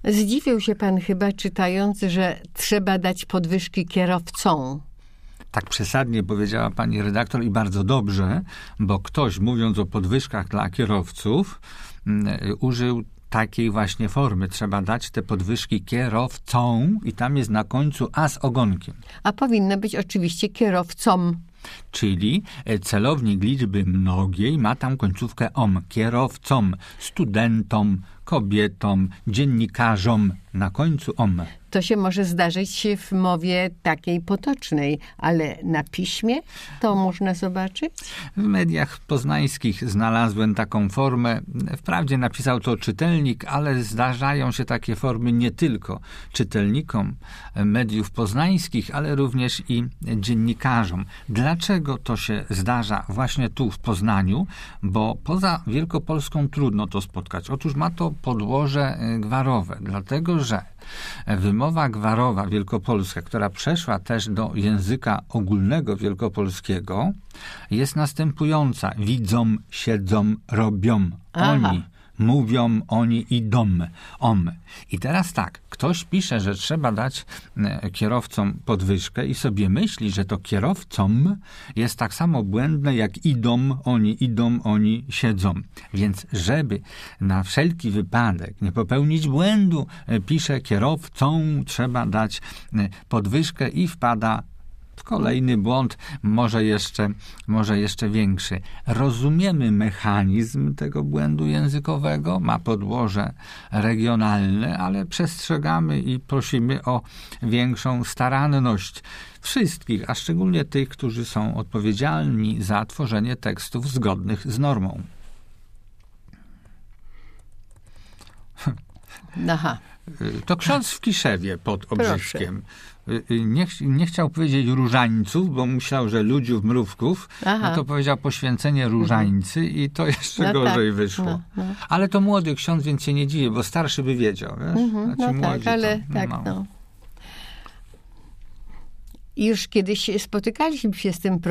Zdziwił się pan chyba, czytając, że trzeba dać podwyżki kierowcom. Tak przesadnie powiedziała pani redaktor i bardzo dobrze, bo ktoś, mówiąc o podwyżkach dla kierowców, użył takiej właśnie formy. Trzeba dać te podwyżki kierowcom i tam jest na końcu a z ogonkiem. A powinno być oczywiście kierowcom. Czyli celownik liczby mnogiej ma tam końcówkę om. Kierowcom, studentom, kobietom, dziennikarzom. Na końcu om. To się może zdarzyć w mowie takiej potocznej, ale na piśmie to można zobaczyć? W mediach poznańskich znalazłem taką formę. Wprawdzie napisał to czytelnik, ale zdarzają się takie formy nie tylko czytelnikom mediów poznańskich, ale również i dziennikarzom. Dlaczego to się zdarza właśnie tu w Poznaniu? Bo poza Wielkopolską trudno to spotkać. Otóż ma to podłoże gwarowe, dlatego że wymowa gwarowa wielkopolska, która przeszła też do języka ogólnego wielkopolskiego, jest następująca. Widzą, siedzą, robią. Oni mówią, oni idą. Om. I teraz tak, ktoś pisze, że trzeba dać kierowcom podwyżkę i sobie myśli, że to kierowcom jest tak samo błędne jak idą, oni siedzą. Więc żeby na wszelki wypadek nie popełnić błędu, pisze kierowcom trzeba dać podwyżkę i wpada w kolejny błąd, może jeszcze większy. Rozumiemy mechanizm tego błędu językowego, ma podłoże regionalne, ale przestrzegamy i prosimy o większą staranność wszystkich, a szczególnie tych, którzy są odpowiedzialni za tworzenie tekstów zgodnych z normą. Aha. To ksiądz w Kiszewie pod Obrzyskiem. Nie chciał powiedzieć różańców, bo myślał, że ludziów, mrówków, no to powiedział poświęcenie różańcy i to jeszcze gorzej wyszło. No. Ale to młody ksiądz, więc się nie dziwię, bo starszy by wiedział. Wiesz? Młodzi ale to, tak. Już kiedyś spotykaliśmy się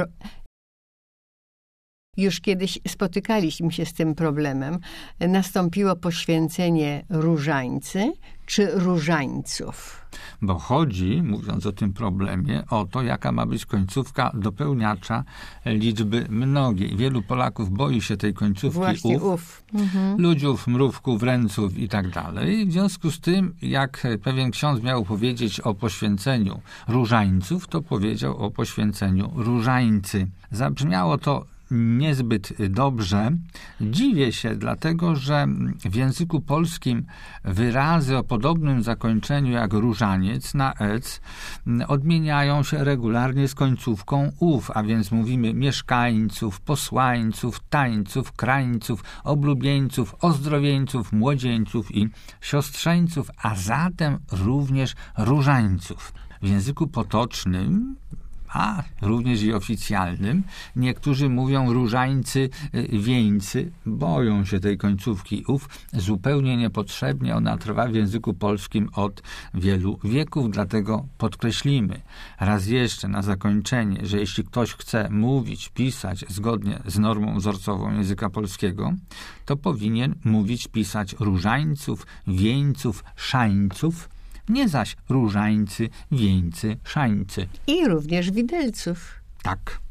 z tym problemem. Nastąpiło poświęcenie różańcy czy różańców. Bo chodzi, mówiąc o tym problemie, o to, jaka ma być końcówka dopełniacza liczby mnogiej. Wielu Polaków boi się tej końcówki właśnie ów. Ludziów, mrówków, ręców i tak dalej. W związku z tym, jak pewien ksiądz miał powiedzieć o poświęceniu różańców, to powiedział o poświęceniu różańcy. Zabrzmiało to niezbyt dobrze. Dziwię się, dlatego że w języku polskim wyrazy o podobnym zakończeniu jak różaniec na ec odmieniają się regularnie z końcówką ów, a więc mówimy mieszkańców, posłańców, tańców, krańców, oblubieńców, ozdrowieńców, młodzieńców i siostrzeńców, a zatem również różańców. W języku potocznym, a również i oficjalnym, niektórzy mówią różańcy, wieńcy, boją się tej końcówki ów, zupełnie niepotrzebnie. Ona trwa w języku polskim od wielu wieków, dlatego podkreślimy raz jeszcze na zakończenie, że jeśli ktoś chce mówić, pisać zgodnie z normą wzorcową języka polskiego, to powinien mówić, pisać różańców, wieńców, szańców, nie zaś różańcy, wieńcy, szańcy. I również widelców. Tak.